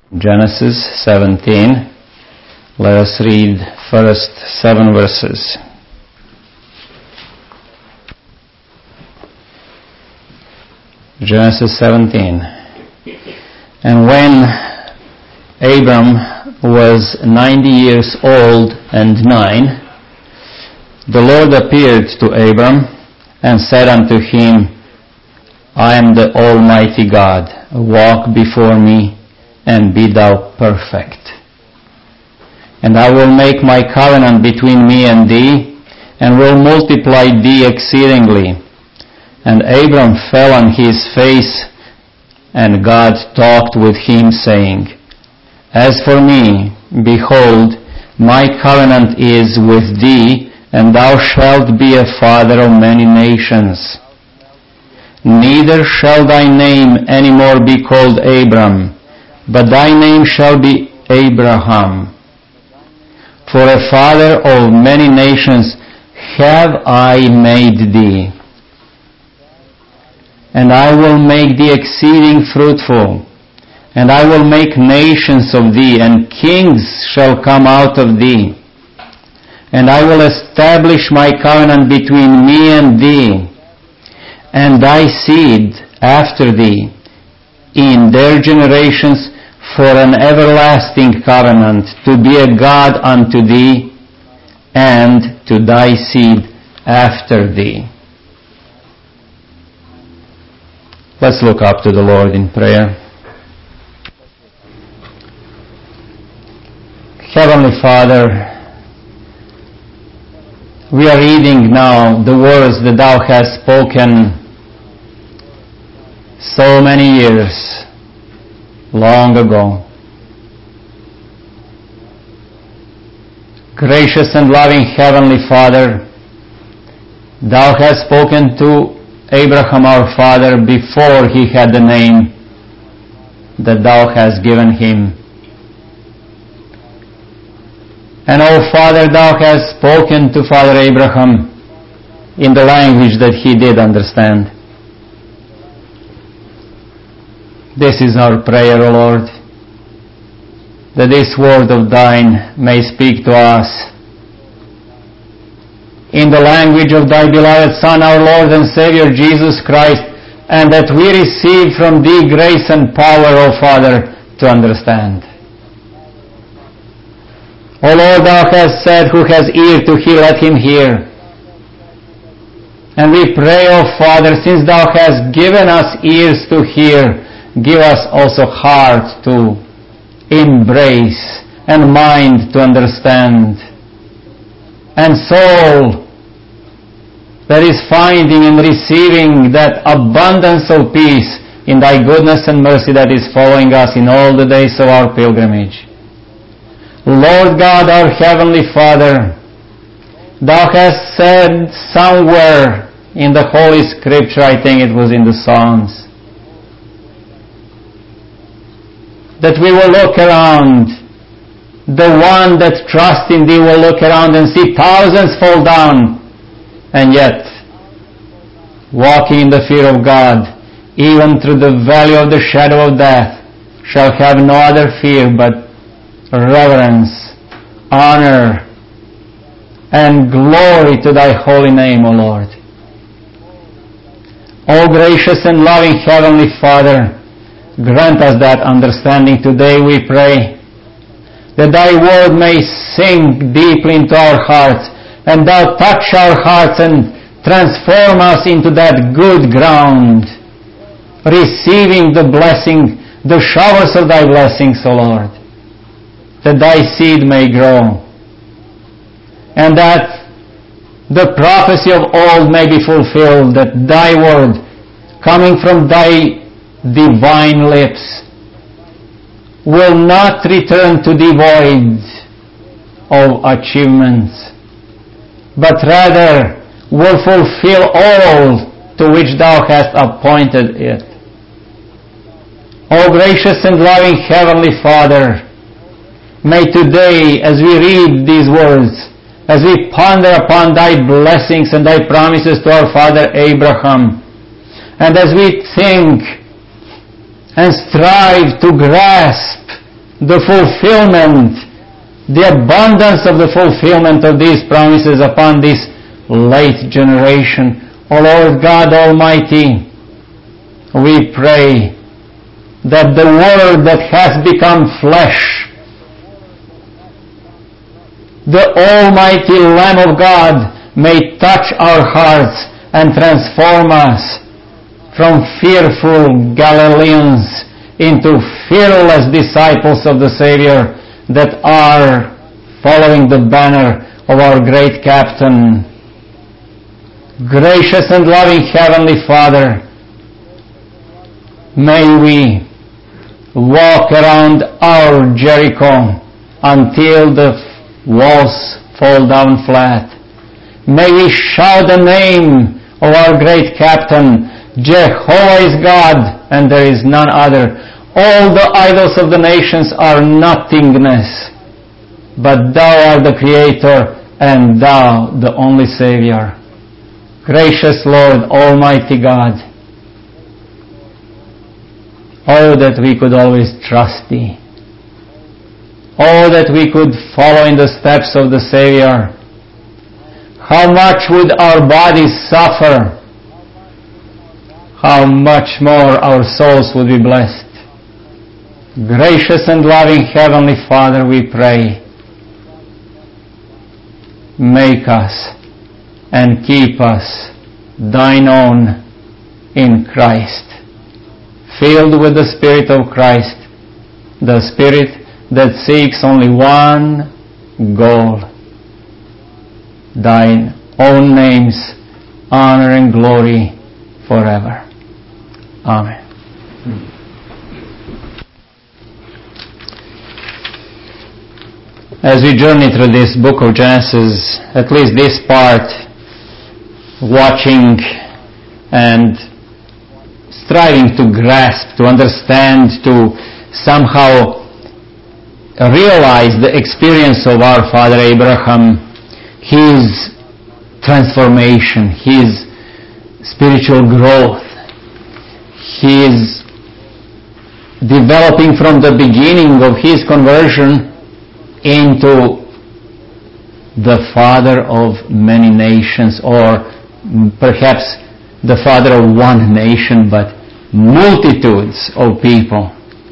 Genesis 17. Let us read first 7 verses. Genesis 17. And when Abram was 90 years old and 9, the Lord appeared to Abram and said unto him, I am the Almighty God. Walk before me and be thou perfect. And I will make my covenant between me and thee, and will multiply thee exceedingly. And Abram fell on his face, and God talked with him, saying, As for me, behold, my covenant is with thee, and thou shalt be a father of many nations. Neither shall thy name any more be called Abram, but thy name shall be Abraham. For a father of many nations have I made thee. And I will make thee exceeding fruitful, and I will make nations of thee, and kings shall come out of thee. And I will establish my covenant between me and thee, and thy seed after thee, in their generations, for an everlasting covenant, to be a God unto thee, and to thy seed after thee. Let's look up to the Lord in prayer. Heavenly Father, we are reading now the words that thou hast spoken so many years long ago. Gracious and loving Heavenly Father, thou hast spoken to Abraham our father before he had the name that thou hast given him. And, O Father, thou hast spoken to Father Abraham in the language that he did understand. This is our prayer, O Lord, that this word of thine may speak to us in the language of thy beloved Son, our Lord and Savior Jesus Christ, and that we receive from thee grace and power, O Father, to understand. O Lord, thou hast said, who has ear to hear, let him hear. And we pray, O Father, since thou hast given us ears to hear, give us also heart to embrace and mind to understand, and soul that is finding and receiving that abundance of peace in thy goodness and mercy that is following us in all the days of our pilgrimage. Lord God, our Heavenly Father, thou hast said somewhere in the Holy Scripture, I think it was in the Psalms, that we will look around, the one that trusts in thee will look around and see thousands fall down, and yet, walking in the fear of God, even through the valley of the shadow of death, shall have no other fear but reverence, honor, and glory to thy holy name, O Lord. O gracious and loving Heavenly Father, grant us that understanding today, we pray, that thy word may sink deeply into our hearts, and thou touch our hearts and transform us into that good ground, receiving the blessing, the showers of thy blessings, O Lord, that thy seed may grow, and that the prophecy of old may be fulfilled, that thy word, coming from thy divine lips, will not return to thee void of achievements, but rather will fulfill all to which thou hast appointed it. O gracious and loving Heavenly Father, may today, as we read these words, as we ponder upon thy blessings and thy promises to our father Abraham, and as we think and strive to grasp the fulfillment, the abundance of the fulfillment of these promises upon this late generation. O Lord God Almighty, we pray that the Word that has become flesh, the Almighty Lamb of God, may touch our hearts and transform us from fearful Galileans into fearless disciples of the Savior that are following the banner of our great Captain. Gracious and loving Heavenly Father, may we walk around our Jericho until the walls fall down flat. May we shout the name of our great Captain. Jehovah is God, and there is none other. All the idols of the nations are nothingness, but Thou art the Creator, and Thou the only Savior. Gracious Lord, Almighty God, oh, that we could always trust Thee. Oh, that we could follow in the steps of the Savior. How much would our bodies suffer? How much more our souls would be blessed. Gracious and loving Heavenly Father, we pray, make us and keep us Thine own in Christ, filled with the Spirit of Christ, the Spirit that seeks only one goal, Thine own name's honor and glory forever. Amen. As we journey through this book of Genesis, at least this part, watching and striving to grasp, to understand, to somehow realize the experience of our father Abraham, his transformation, his spiritual growth, his developing from the beginning of his conversion into the father of many nations, or perhaps the father of one nation, but multitudes of people.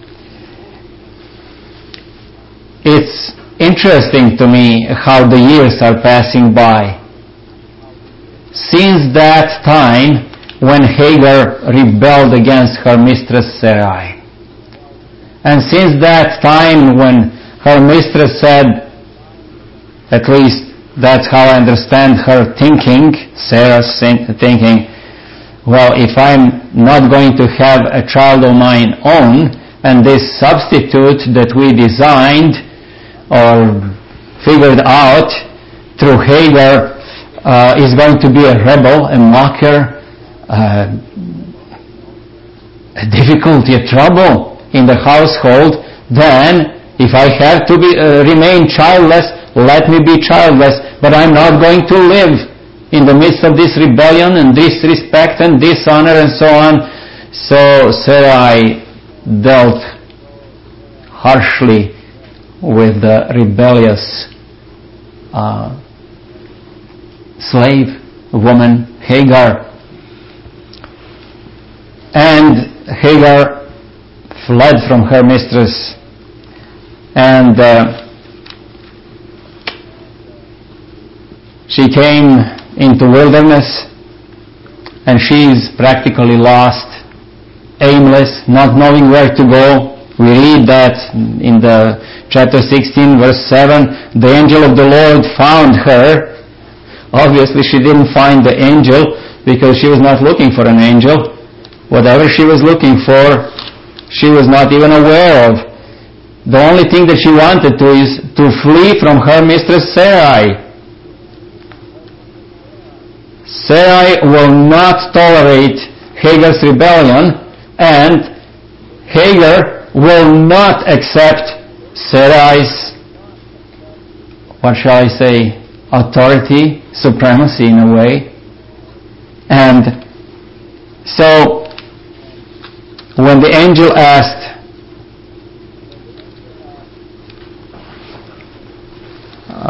It's interesting to me how the years are passing by. Since that time when Hagar rebelled against her mistress Sarai, and since that time when her mistress said, at least that's how I understand her thinking, Sarah's thinking, well, if I'm not going to have a child of mine own, and this substitute that we designed or figured out through Hagar is going to be a rebel, a mocker, a difficulty, a trouble in the household, then if I have to remain childless, let me be childless, but I'm not going to live in the midst of this rebellion and disrespect and dishonor and so on. So Sarai dealt harshly with the rebellious slave woman Hagar. And Hagar fled from her mistress, and she came into wilderness, and she's practically lost, aimless, not knowing where to go. We read that in the chapter 16, verse 7, the angel of the Lord found her. Obviously, she didn't find the angel because she was not looking for an angel. Whatever she was looking for, she was not even aware of. The only thing that she wanted to is to flee from her mistress Sarai. Sarai will not tolerate Hagar's rebellion, and Hagar will not accept Sarai's, what shall I say, authority, supremacy in a way. And so when the angel asked,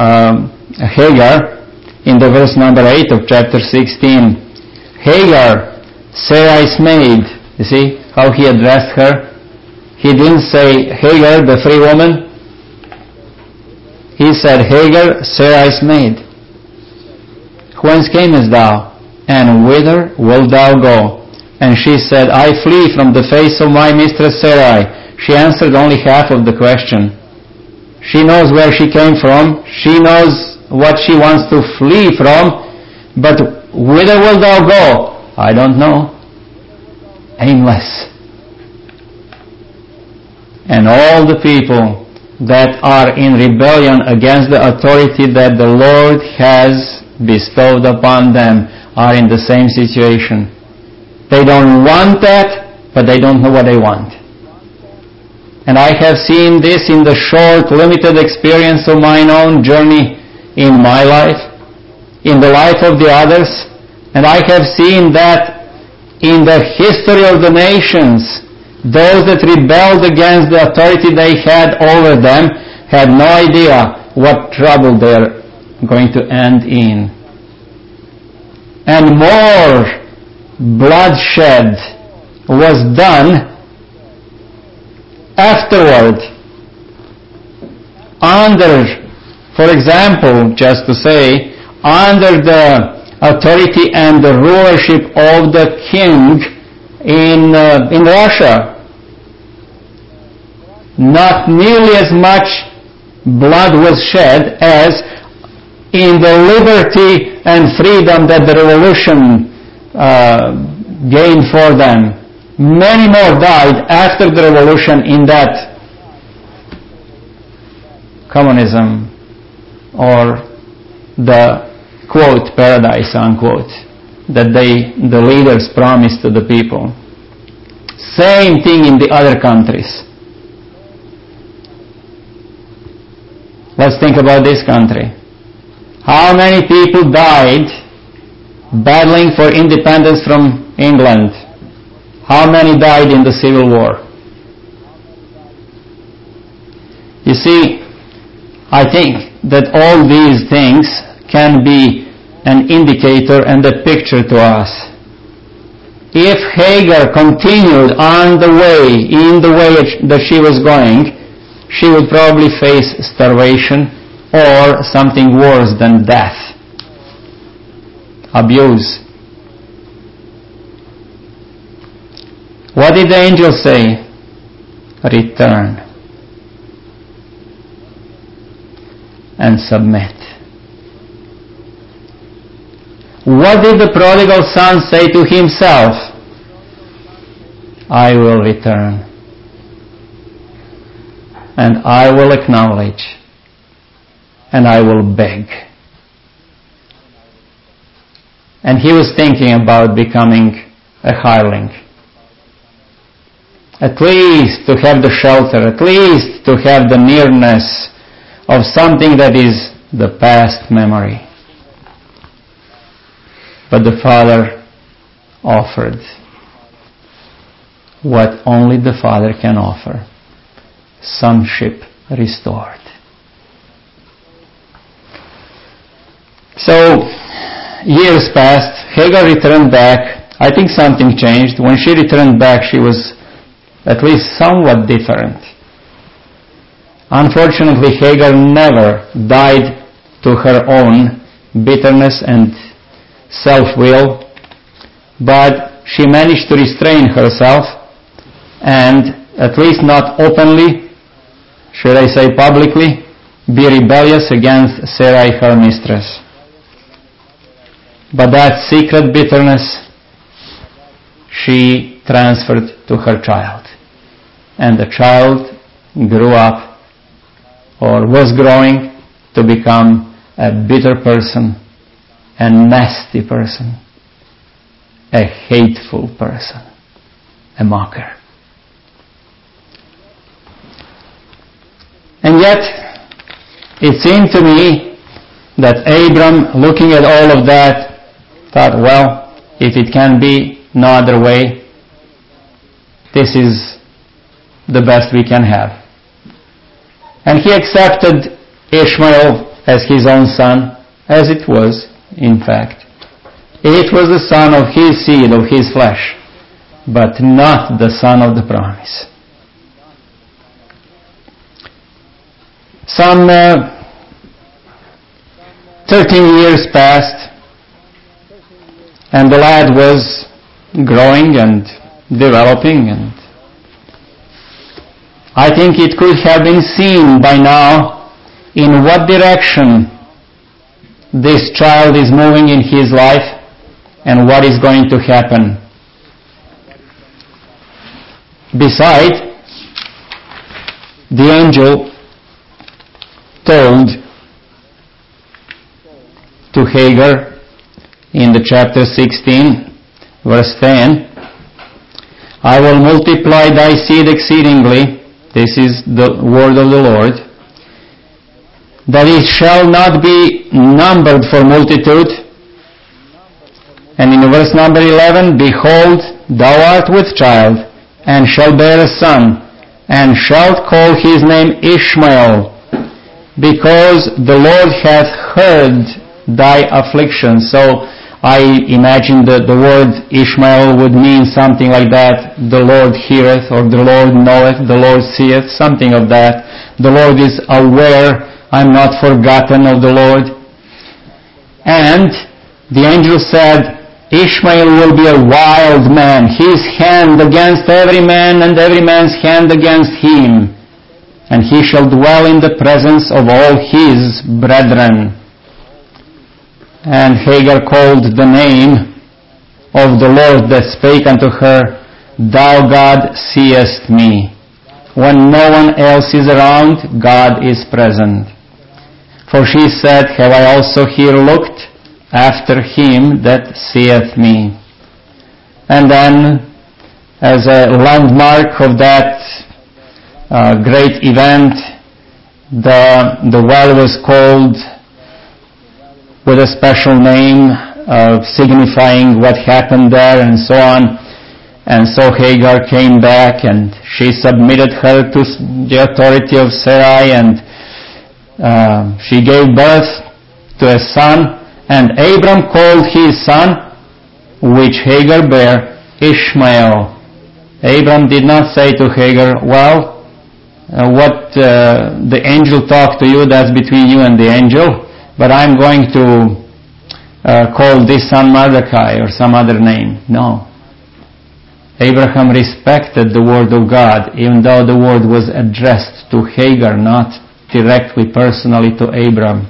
Hagar in the verse number 8 of chapter 16. Hagar, Sarai's maid. You see how he addressed her? He didn't say, Hagar, the free woman. He said, Hagar, Sarai's maid. Whence camest thou? And whither wilt thou go? And she said, I flee from the face of my mistress Sarai. She answered only half of the question. She knows where she came from. She knows what she wants to flee from. But whither wilt thou go? I don't know. Aimless. And all the people that are in rebellion against the authority that the Lord has bestowed upon them are in the same situation. They don't want that, but they don't know what they want. And I have seen this in the short, limited experience of my own journey in my life, in the life of the others, and I have seen that in the history of the nations. Those that rebelled against the authority they had over them had no idea what trouble they're going to end in. And more bloodshed was done afterward under, for example, just to say, under the authority and the rulership of the king in Russia. Not nearly as much blood was shed as in the liberty and freedom that the revolution gained for them. Many more died after the revolution in that communism or the quote paradise unquote that the leaders promised to the people. Same thing in the other countries. Let's think about this country. How many people died battling for independence from England? How many died in the Civil War? You see, I think that all these things can be an indicator and a picture to us. If Hagar continued on the way, in the way that she was going, she would probably face starvation or something worse than death. Abuse. What did the angel say? Return and submit. What did the prodigal son say to himself? I will return. And I will acknowledge. And I will beg. And he was thinking about becoming a hireling. At least to have the shelter, at least to have the nearness of something that is the past memory. But the Father offered what only the Father can offer. Sonship restored. So, years passed. Hagar returned back. I think something changed. When she returned back, she was at least somewhat different. Unfortunately, Hagar never died to her own bitterness and self-will, but she managed to restrain herself and, at least not openly, should I say publicly, be rebellious against Sarai, her mistress. But that secret bitterness she transferred to her child. And the child grew up, or was growing, to become a bitter person, a nasty person, a hateful person, a mocker. And yet, it seemed to me that Abram, looking at all of that, thought, well, if it can be no other way, this is the best we can have. And he accepted Ishmael as his own son, as it was, in fact. It was the son of his seed, of his flesh, but not the son of the promise. Some 13 years passed, and the lad was growing and developing, and I think it could have been seen by now in what direction this child is moving in his life and what is going to happen. Besides, the angel told to Hagar in the chapter 16, verse 10, I will multiply thy seed exceedingly. This is the word of the Lord. That it shall not be numbered for multitude. And in verse number 11, behold, thou art with child, and shalt bear a son, and shalt call his name Ishmael, because the Lord hath heard thy affliction. So I imagine that the word Ishmael would mean something like that. The Lord heareth, or the Lord knoweth, the Lord seeth, something of that. The Lord is aware, I'm not forgotten of the Lord. And the angel said, Ishmael will be a wild man, his hand against every man, and every man's hand against him. And he shall dwell in the presence of all his brethren. And Hagar called the name of the Lord that spake unto her, Thou God seest me. When no one else is around, God is present. For she said, Have I also here looked after him that seeth me? And then, as a landmark of that great event, the well was called with a special name, signifying what happened there and so on. And so Hagar came back and she submitted her to the authority of Sarai, and she gave birth to a son. And Abram called his son, which Hagar bare, Ishmael. Abram did not say to Hagar, well, what the angel talked to you, that's between you and the angel, but I'm going to call this son Mordecai or some other name. No. Abraham respected the word of God, even though the word was addressed to Hagar, not directly, personally to Abram.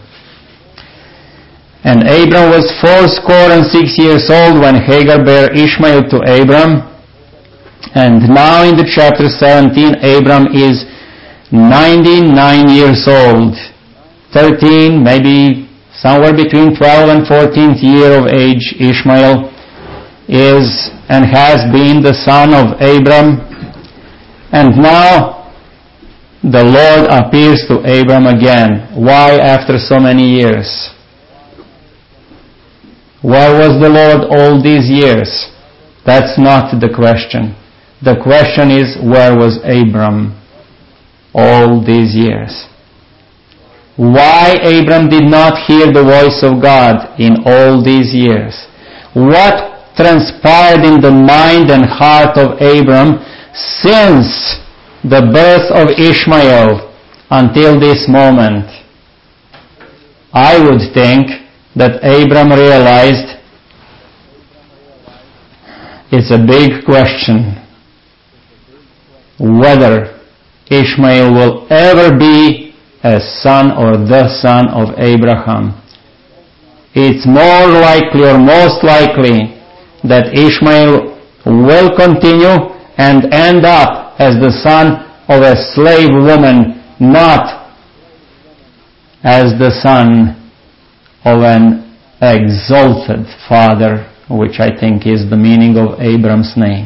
And Abram was 86 years old when Hagar bare Ishmael to Abram. And now in the chapter 17, Abram is 99 years old. 13, maybe somewhere between 12 and 14th year of age, Ishmael is and has been the son of Abram. And now the Lord appears to Abram again. Why after so many years? Where was the Lord all these years? That's not the question. The question is, where was Abram all these years? Why Abram did not hear the voice of God in all these years? What transpired in the mind and heart of Abram since the birth of Ishmael until this moment? I would think that Abram realized it's a big question whether Ishmael will ever be a son or the son of Abraham. It's more likely or most likely that Ishmael will continue and end up as the son of a slave woman, not as the son of an exalted father, which I think is the meaning of Abram's name.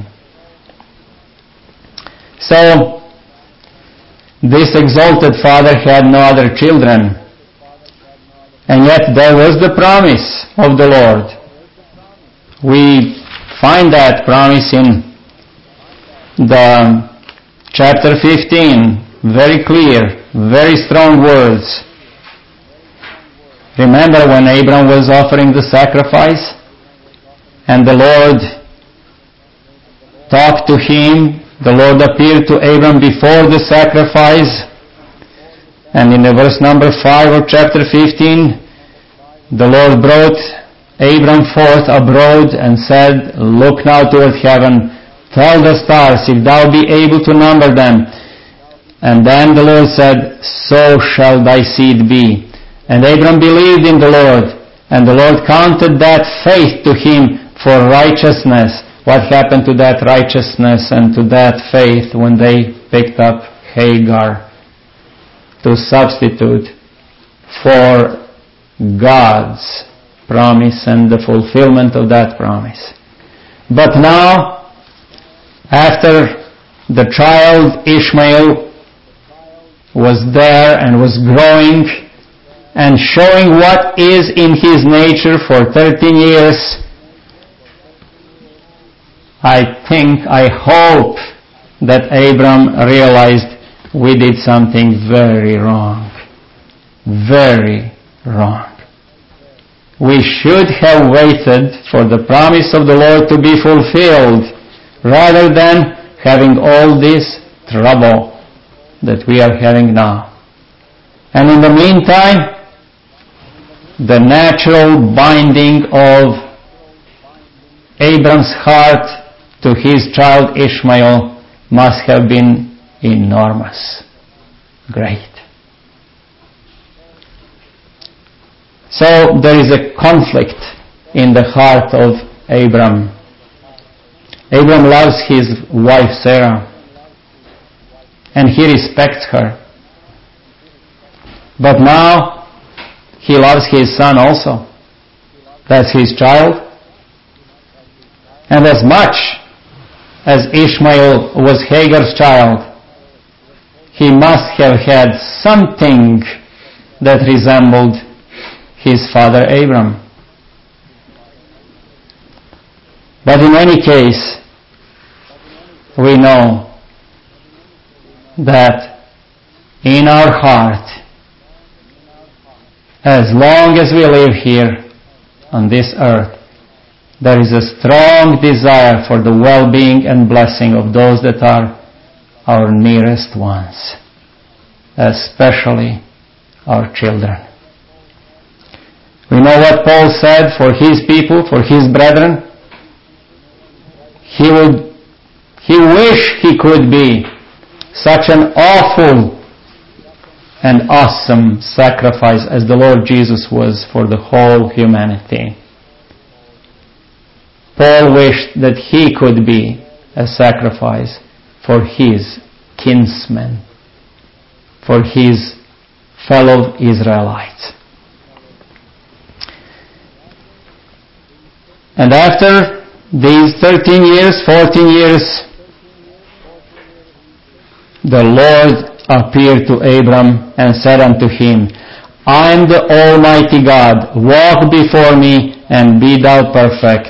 So, this exalted father had no other children, and yet there was the promise of the Lord. We find that promise in the chapter 15, very clear, very strong words. Remember when Abram was offering the sacrifice? And the Lord talked to him. The Lord appeared to Abram before the sacrifice. And in the verse number 5 of chapter 15, the Lord brought Abram forth abroad and said, "Look now toward heaven, tell the stars, if thou be able to number them." And then the Lord said, "So shall thy seed be." And Abram believed in the Lord, and the Lord counted that faith to him for righteousness. What happened to that righteousness and to that faith when they picked up Hagar to substitute for God's promise and the fulfillment of that promise? But now, after the child Ishmael was there and was growing and showing what is in his nature for 13 years, I hope that Abram realized we did something very wrong. Very wrong. We should have waited for the promise of the Lord to be fulfilled rather than having all this trouble that we are having now. And in the meantime, the natural binding of Abram's heart to his child Ishmael must have been enormous. Great. So there is a conflict in the heart of Abram. Abram loves his wife Sarah, and he respects her. But now he loves his son also. That's his child. And as much as Ishmael was Hagar's child, he must have had something that resembled his father Abram. But in any case, we know that in our heart, as long as we live here on this earth, there is a strong desire for the well-being and blessing of those that are our nearest ones, especially our children. We know what Paul said for his people, for his brethren. He wished he could be such an awful and awesome sacrifice as the Lord Jesus was for the whole humanity. Paul wished that he could be a sacrifice for his kinsmen, for his fellow Israelites. And after these 13 years, 14 years, the Lord appeared to Abram and said unto him, "I am the Almighty God. Walk before me and be thou perfect."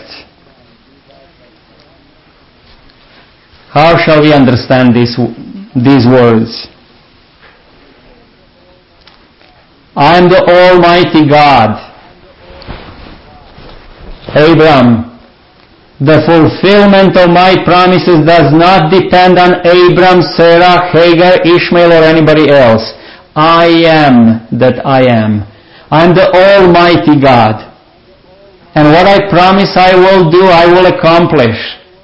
How shall we understand these words? I am the Almighty God. Abram, the fulfillment of my promises does not depend on Abram, Sarah, Hagar, Ishmael, or anybody else. I am that I am. I am the Almighty God. And what I promise I will do, I will accomplish.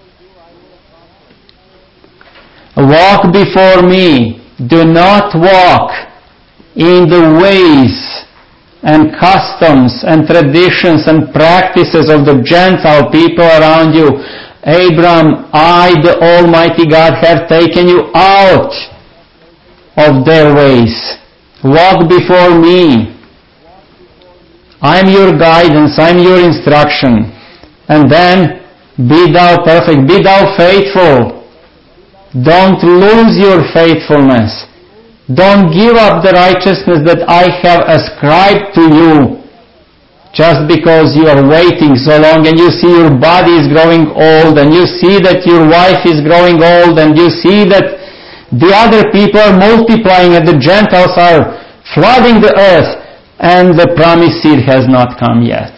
Walk before me. Do not walk in the ways and customs and traditions and practices of the Gentile people around you. Abram, I, the Almighty God, have taken you out of their ways. Walk before me. I'm your guidance, I'm your instruction. And then, be thou perfect, be thou faithful. Don't lose your faithfulness. Don't give up the righteousness that I have ascribed to you just because you are waiting so long and you see your body is growing old and you see that your wife is growing old and you see that the other people are multiplying and the Gentiles are flooding the earth and the promised seed has not come yet.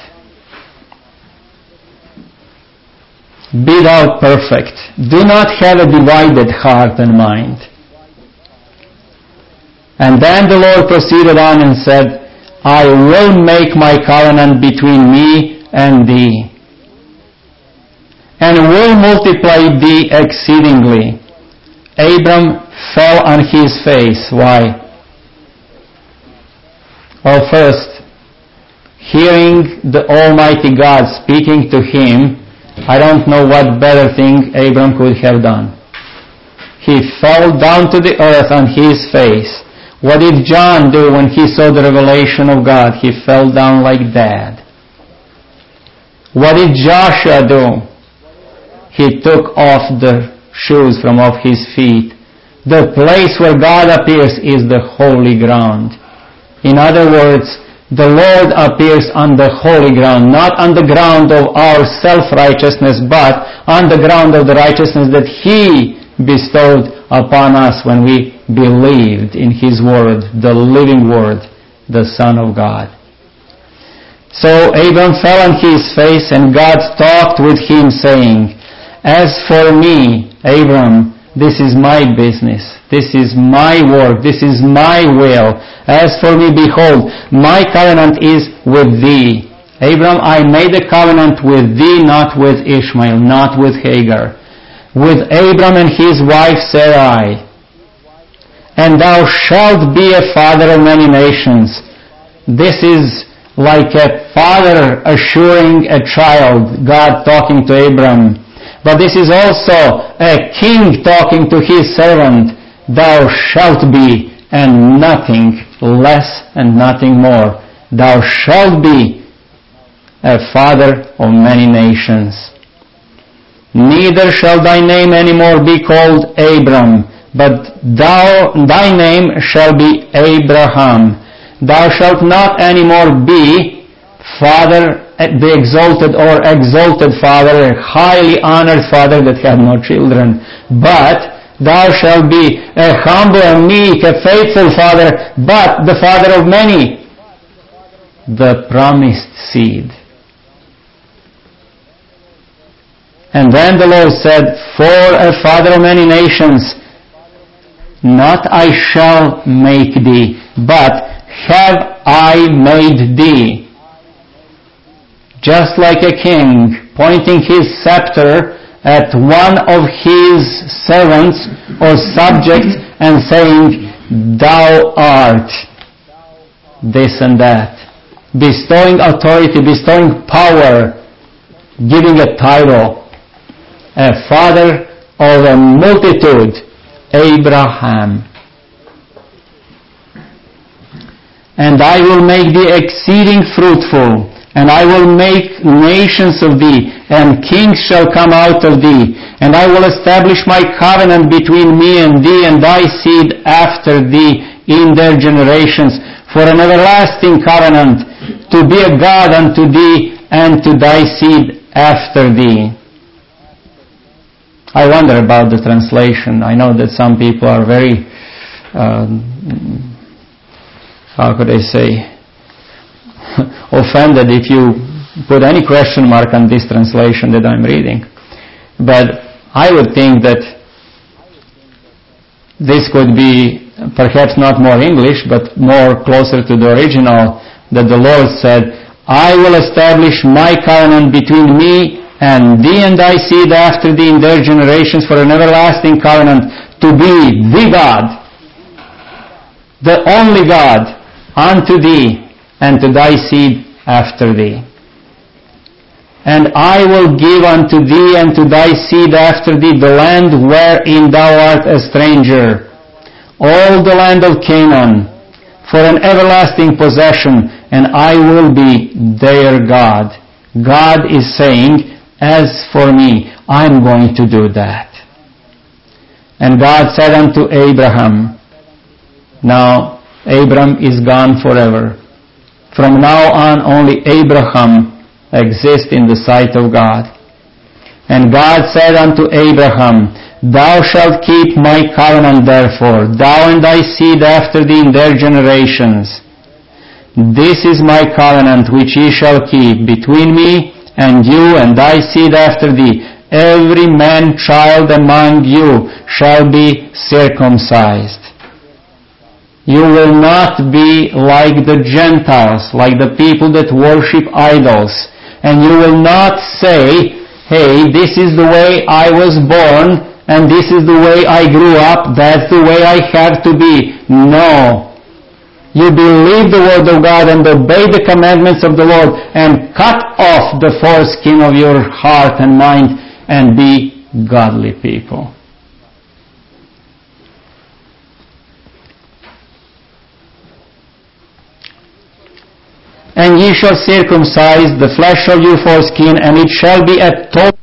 Be thou perfect. Do not have a divided heart and mind. And then the Lord proceeded on and said, I will make my covenant between me and thee, and will multiply thee exceedingly. Abram fell on his face. Why? Well, first, hearing the Almighty God speaking to him, I don't know what better thing Abram could have done. He fell down to the earth on his face. What did John do when he saw the revelation of God? He fell down like dead. What did Joshua do? He took off the shoes from off his feet. The place where God appears is the holy ground. In other words, the Lord appears on the holy ground, not on the ground of our self-righteousness, but on the ground of the righteousness that He bestowed upon us when we believed in His Word, the living Word, the Son of God. So Abram fell on his face, and God talked with him, saying, As for me, Abram, this is my business. This is my work. This is my will. As for me, behold, my covenant is with thee. Abram, I made a covenant with thee, not with Ishmael, not with Hagar. With Abram and his wife Sarai. And thou shalt be a father of many nations. This is like a father assuring a child, God talking to Abram. But this is also a king talking to his servant. Thou shalt be, and nothing less and nothing more. Thou shalt be a father of many nations. Neither shall thy name any more be called Abram, but thy name shall be Abraham. Thou shalt not any more be father, the exalted or exalted father, a highly honored father that had no children, but thou shalt be a humble and meek, a faithful father, but the father of many, the promised seed. And then the Lord said, For a father of many nations, not I shall make thee, but have I made thee. Just like a king pointing his scepter at one of his servants or subjects and saying, Thou art this and that. Bestowing authority, bestowing power, giving a title. A father of a multitude, Abraham. And I will make thee exceeding fruitful, and I will make nations of thee, and kings shall come out of thee. And I will establish my covenant between me and thee and thy seed after thee in their generations, for an everlasting covenant, to be a God unto thee and to thy seed after thee. I wonder about the translation. I know that some people are very, how could I say, offended if you put any question mark on this translation that I'm reading. But I would think that this could be perhaps not more English, but more closer to the original, that the Lord said, I will establish my covenant between me and thee and thy seed after thee in their generations for an everlasting covenant, to be the God, the only God, unto thee and to thy seed after thee. And I will give unto thee and to thy seed after thee the land wherein thou art a stranger, all the land of Canaan, for an everlasting possession, and I will be their God. God is saying, as for me, I'm going to do that. And God said unto Abraham, now Abram is gone forever. From now on only Abraham exists in the sight of God. And God said unto Abraham, Thou shalt keep my covenant therefore, thou and thy seed after thee in their generations. This is my covenant which ye shall keep between me and you and thy seed after thee. Every man child among you shall be circumcised. You will not be like the Gentiles, like the people that worship idols. And you will not say, hey, this is the way I was born, and this is the way I grew up, that's the way I have to be. No. You believe the Word of God and obey the commandments of the Lord and cut off the foreskin of your heart and mind and be godly people. And ye shall circumcise the flesh of your foreskin, and it shall be a token.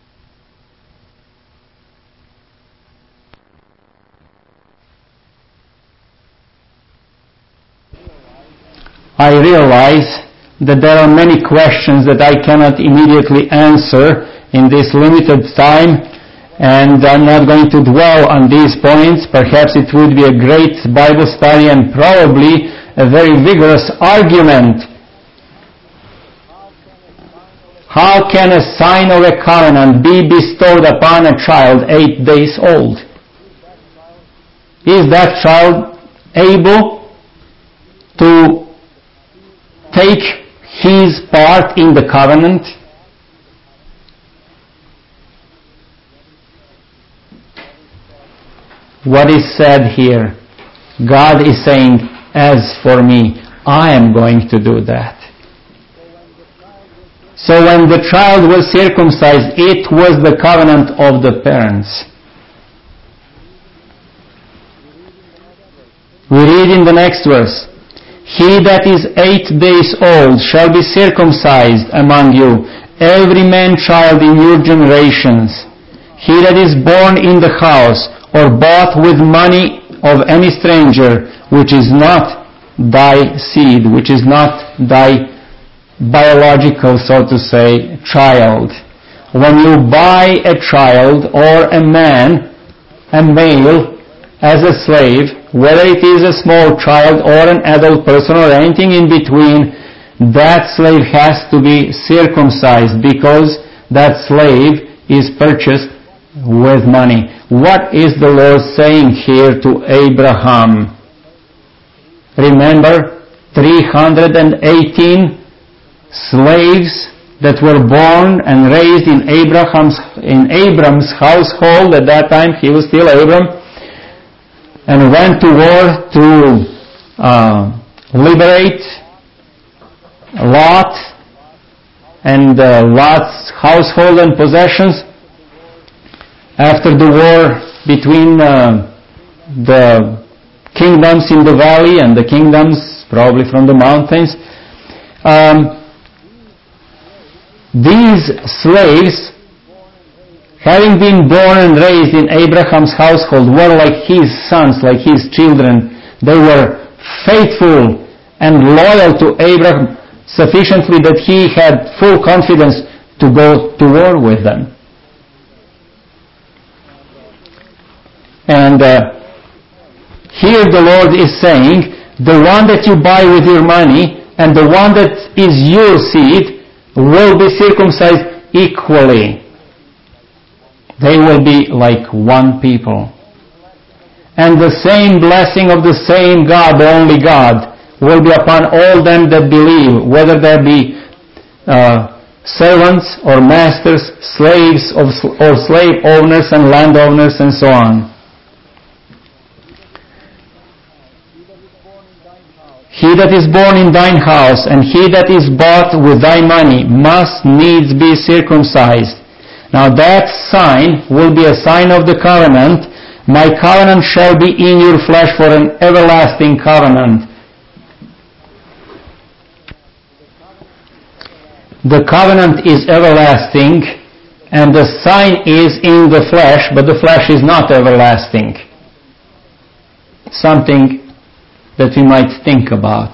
I realize that there are many questions that I cannot immediately answer in this limited time, and I'm not going to dwell on these points. Perhaps it would be a great Bible study and probably a very vigorous argument. How can a sign of a covenant be bestowed upon a child 8 days old? Is that child able to take his part in the covenant? What is said here? God is saying, as for me, I am going to do that. So when the child was circumcised, it was the covenant of the parents. We read in the next verse, he that is 8 days old shall be circumcised among you, every man child in your generations. He that is born in the house, or bought with money of any stranger, which is not thy seed, which is not thy biological, so to say, child. When you buy a child or a man, a male, as a slave, whether it is a small child or an adult person or anything in between, that slave has to be circumcised because that slave is purchased with money. What is the Lord saying here to Abraham? Remember, 318 slaves that were born and raised in Abram's household. At that time, he was still Abram, and went to war to liberate Lot and Lot's household and possessions. After the war between the kingdoms in the valley and the kingdoms probably from the mountains, these slaves, having been born and raised in Abraham's household, were like his sons, like his children. They were faithful and loyal to Abraham sufficiently that he had full confidence to go to war with them. And here the Lord is saying, the one that you buy with your money and the one that is your seed will be circumcised equally. They will be like one people. And the same blessing of the same God, the only God, will be upon all them that believe, whether there be servants or masters, slaves or slave owners and landowners and so on. He that is born in thine house, and he that is bought with thy money, must needs be circumcised. Now that sign will be a sign of the covenant. My covenant shall be in your flesh for an everlasting covenant. The covenant is everlasting, and the sign is in the flesh, but the flesh is not everlasting. Something that we might think about.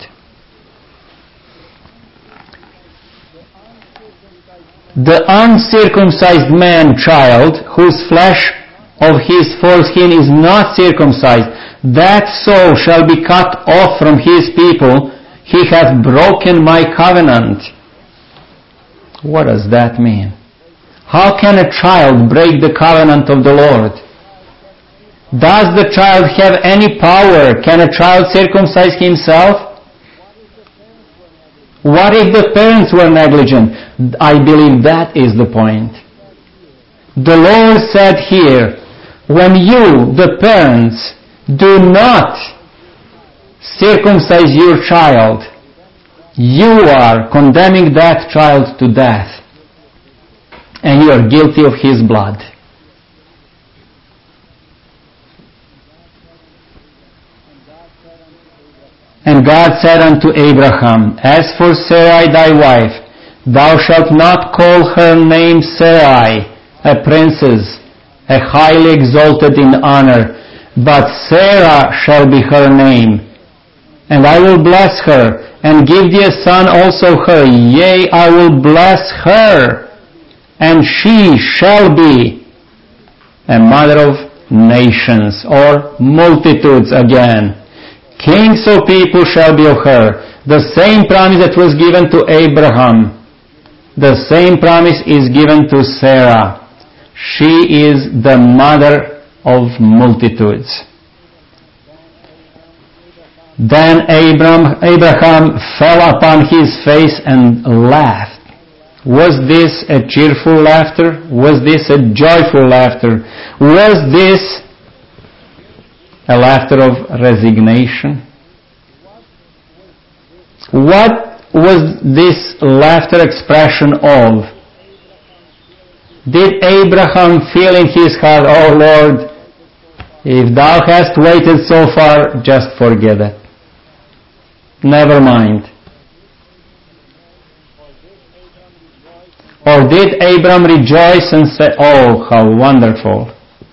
The uncircumcised man child, whose flesh of his foreskin is not circumcised, that soul shall be cut off from his people. He hath broken my covenant. What does that mean? How can a child break the covenant of the Lord? Does the child have any power? Can a child circumcise himself? What if the parents were negligent? I believe that is the point. The Lord said here, when you, the parents, do not circumcise your child, you are condemning that child to death, and you are guilty of his blood. And God said unto Abraham, As for Sarai thy wife, thou shalt not call her name Sarai, a princess, a highly exalted in honor, but Sarah shall be her name. And I will bless her, and give thee a son also her. Yea, I will bless her, and she shall be a mother of nations, or multitudes again. Kings of people shall be of her. The same promise that was given to Abraham, the same promise is given to Sarah. She is the mother of multitudes. Then Abraham fell upon his face and laughed. Was this a cheerful laughter? Was this a joyful laughter? Was this a laughter of resignation? What was this laughter expression of? Did Abraham feel in his heart, oh Lord, if thou hast waited so far, just forget it. Never mind. Or did Abram rejoice and say, oh, how wonderful.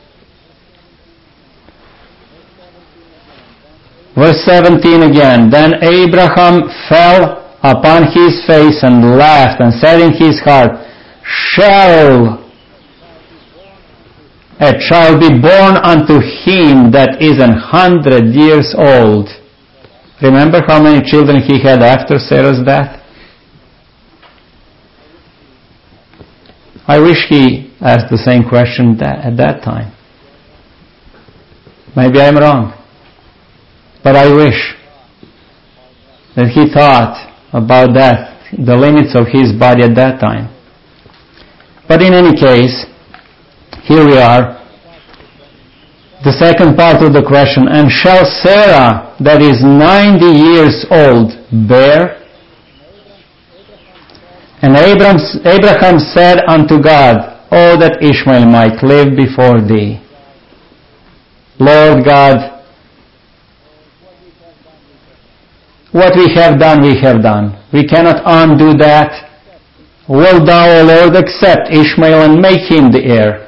Verse 17 again, Then Abraham fell upon his face and laughed and said in his heart, Shall a child be born unto him that is 100 years old? Remember how many children he had after Sarah's death? I wish he asked the same question at that time. Maybe I'm wrong. But I wish that he thought about that, the limits of his body at that time. But in any case, here we are. The second part of the question, and shall Sarah, that is 90 years old, bear? And Abraham said unto God, Oh, that Ishmael might live before thee. Lord God, what we have done, we have done. We cannot undo that. Wilt thou, O Lord, accept Ishmael and make him the heir?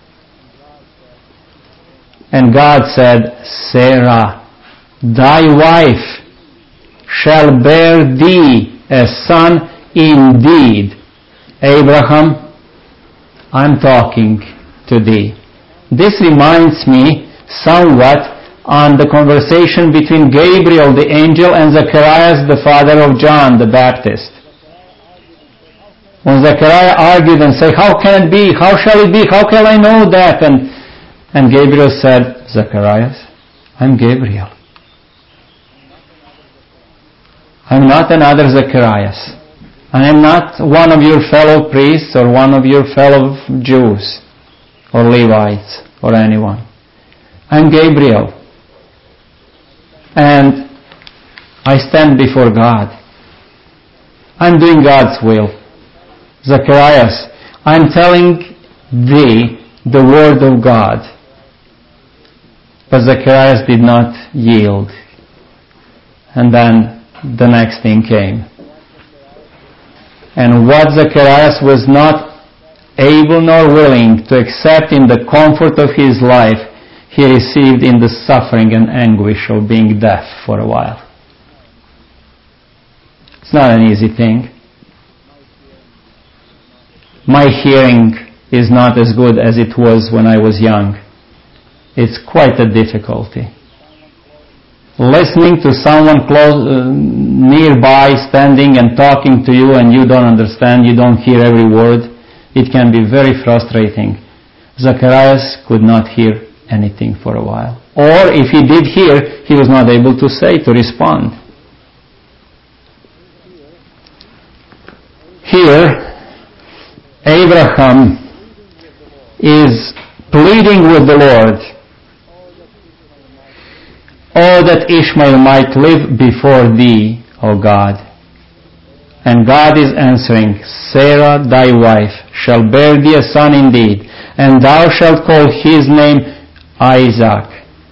And God said, Sarah, thy wife shall bear thee a son indeed. Abraham, I'm talking to thee. This reminds me somewhat on the conversation between Gabriel the angel and Zacharias the father of John the Baptist. When Zachariah argued and said, how can it be? How shall it be? How can I know that? And Gabriel said, Zacharias, I'm Gabriel. I'm not another Zacharias. I am not one of your fellow priests or one of your fellow Jews or Levites or anyone. I'm Gabriel. And I stand before God. I'm doing God's will. Zacharias, I'm telling thee the word of God. But Zacharias did not yield. And then the next thing came. And what Zacharias was not able nor willing to accept in the comfort of his life, he received in the suffering and anguish of being deaf for a while. It's not an easy thing. My hearing is not as good as it was when I was young. It's quite a difficulty. listening to someone nearby standing and talking to you and you don't understand, you don't hear every word. It can be very frustrating. Zacharias could not hear anything for a while. Or if he did hear, he was not able to respond. Here, Abraham is pleading with the Lord, "Oh, that Ishmael might live before thee, O God." And God is answering, "Sarah thy wife shall bear thee a son indeed, and thou shalt call his name Isaac."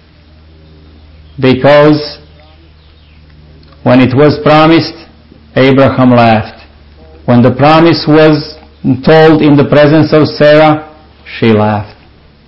Because when it was promised, Abraham laughed. When the promise was told in the presence of Sarah, she laughed.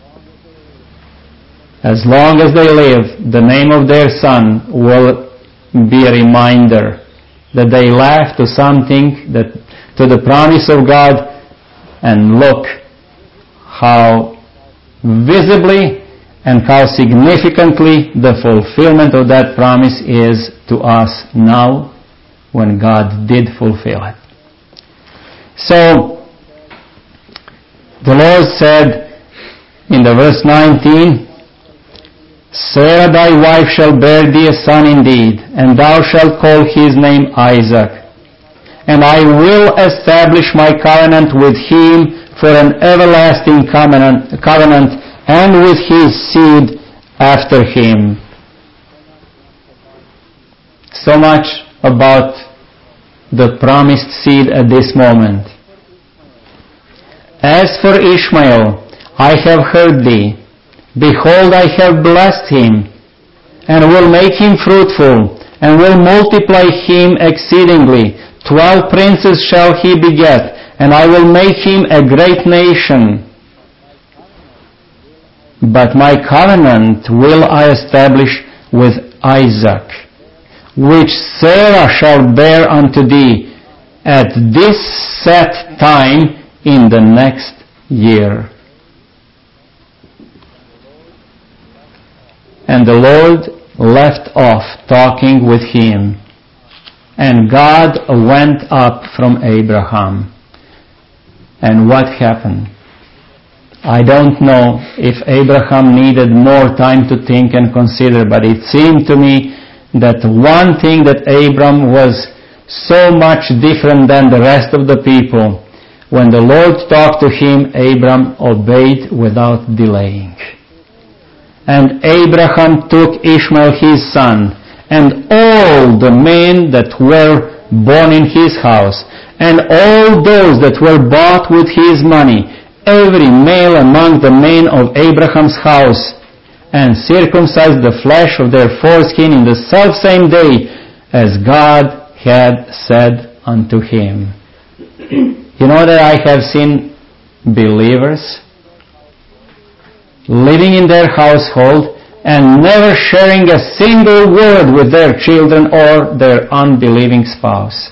As long as they live, the name of their son will be a reminder that they laughed to something, to the promise of God, and look how visibly and how significantly the fulfillment of that promise is to us now when God did fulfill it. So, the Lord said in the verse 19, "Sarah thy wife shall bear thee a son indeed, and thou shalt call his name Isaac. And I will establish my covenant with him for an everlasting covenant, and with his seed after him." So much about the promised seed at this moment. "As for Ishmael, I have heard thee. Behold, I have blessed him, and will make him fruitful, and will multiply him exceedingly. 12 princes shall he beget, and I will make him a great nation. But my covenant will I establish with Isaac, which Sarah shall bear unto thee at this set time in the next year." And the Lord left off talking with him, and God went up from Abraham. And what happened? I don't know if Abraham needed more time to think and consider, but it seemed to me that one thing that Abram was so much different than the rest of the people. When the Lord talked to him, Abram obeyed without delaying. "And Abraham took Ishmael his son, and all the men that were born in his house, and all those that were bought with his money, every male among the men of Abraham's house, and circumcised the flesh of their foreskin in the selfsame day, as God had said unto him." You know that I have seen believers living in their household and never sharing a single word with their children or their unbelieving spouse.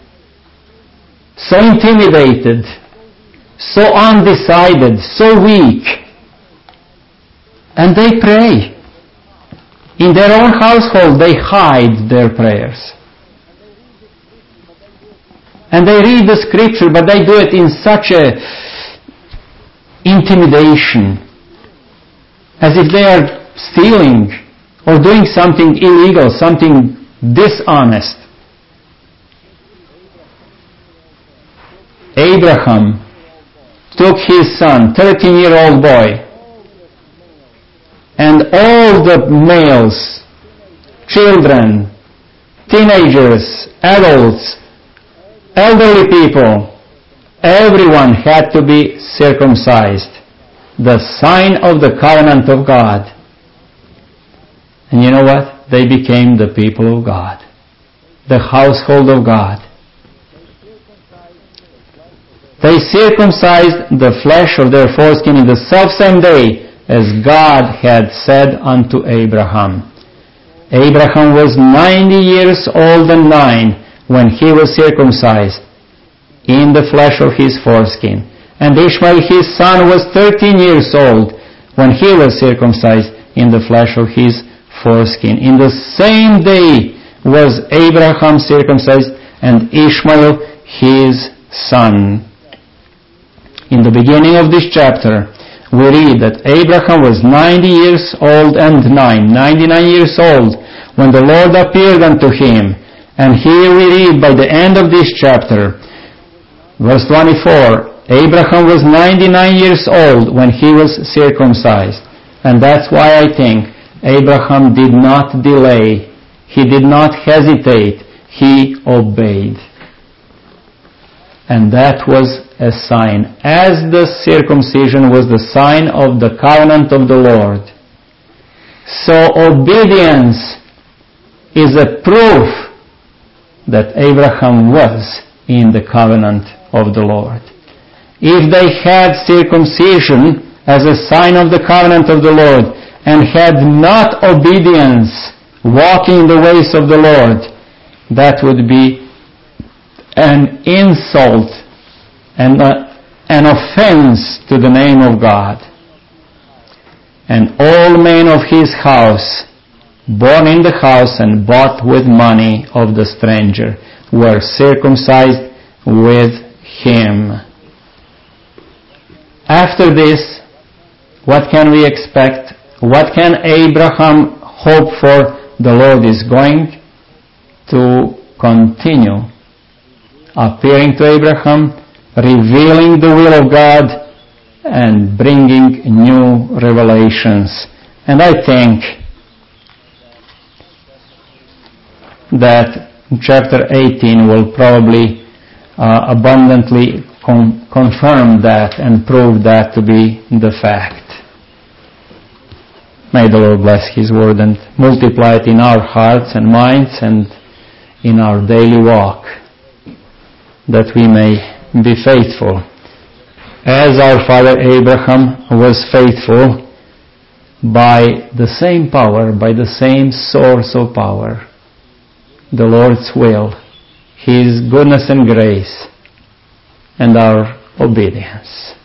So intimidated, so undecided, so weak. And they pray. In their own household, they hide their prayers. And they read the scripture, but they do it in such a intimidation, as if they are stealing or doing something illegal, something dishonest. Abraham took his son, 13-year-old boy, and all the males, children, teenagers, adults, elderly people, everyone had to be circumcised, the sign of the covenant of God. And you know what? They became the people of God, the household of God. They circumcised the flesh of their foreskin in the selfsame day as God had said unto Abraham. Abraham was 90 years old and 9 when he was circumcised in the flesh of his foreskin. And Ishmael his son was 13 years old when he was circumcised in the flesh of his foreskin. In the same day was Abraham circumcised, and Ishmael his son. In the beginning of this chapter, we read that Abraham was 90 years old and 99 years old, when the Lord appeared unto him. And here we read by the end of this chapter, verse 24, Abraham was 99 years old when he was circumcised. And that's why I think Abraham did not delay. He did not hesitate. He obeyed. And that was a sign. As the circumcision was the sign of the covenant of the Lord, so obedience is a proof that Abraham was in the covenant of the Lord. If they had circumcision as a sign of the covenant of the Lord and had not obedience, walking in the ways of the Lord, that would be an insult and an offense to the name of God. And all men of his house, born in the house and bought with money of the stranger, were circumcised with him. After this, what can we expect? What can Abraham hope for? The Lord is going to continue appearing to Abraham, revealing the will of God, and bringing new revelations. And I think that chapter 18 will probably abundantly confirm that and prove that to be the fact. May the Lord bless His word and multiply it in our hearts and minds and in our daily walk, that we may be faithful. As our father Abraham was faithful by the same power, by the same source of power, the Lord's will, His goodness and grace, and our obedience.